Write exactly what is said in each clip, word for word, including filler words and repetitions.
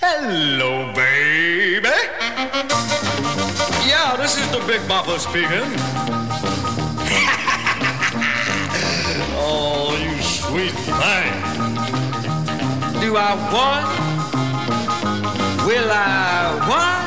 Hello, baby. Yeah, this is the Big Bopper speaking. Oh, you sweet thing. Do I want? Will I want?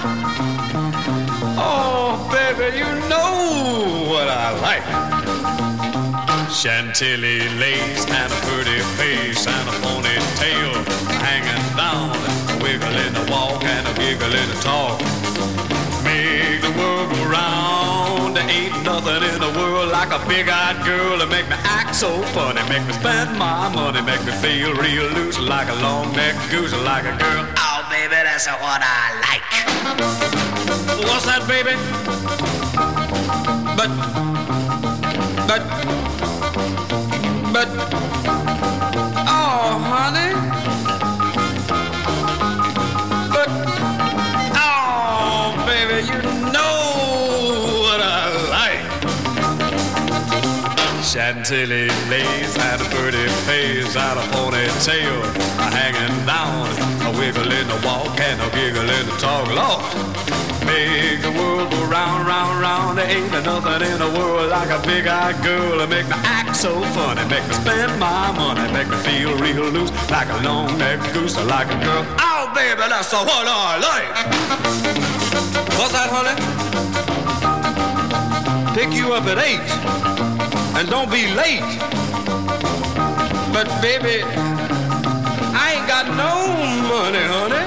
Oh, baby, you know what I like. Chantilly lace and a pretty face and a ponytail hanging down, a wiggle in the walk and a giggle in the talk. Make the world go round. There ain't nothing in the world like a big-eyed girl to make me act so funny, make me spend my money, make me feel real loose like a long-necked goose, like a girl. Oh, baby, that's what I like. What's that, baby? But, but, but, oh, honey. But, oh, baby, you know what I like. Chantilly lace and a pretty face and a ponytail, a hanging down, a wiggle in the walk and a giggle in the talk. Lord, make the world go round, round, round. There ain't nothing in the world like a big-eyed girl to make me act so funny, make me spend my money, make me feel real loose like a long-necked goose, like a girl. Oh, baby, that's what I like. What's that, honey? Pick you up at eight, and don't be late. But, baby, I ain't got no money, honey.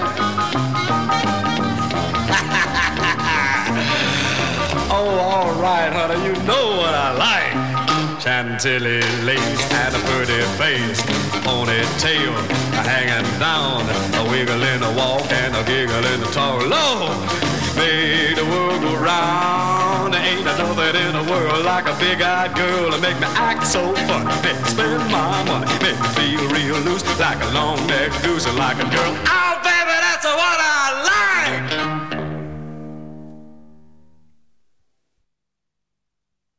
Oh, all right, honey, you know what I like. Chantilly lace and a pretty face, ponytail hanging down, a wiggle in the walk and a giggle in the talk. Lord, make the world go round. There ain't nothing in the world like a big-eyed girl to make me act so funny, make me spend my money, make me feel real loose like a long-necked goose, like a girl. Oh, baby, that's what